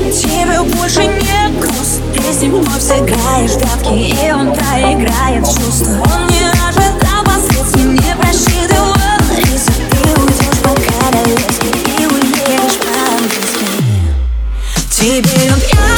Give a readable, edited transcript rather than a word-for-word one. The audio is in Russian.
Тебе больше не грустно, ты с ним вновь сыграешь в прятки, и он проиграет чувства. Он не ожидал последствий, не просчитывал риски. Ты уйдешь по королевски и уедешь по-английски. Теперь он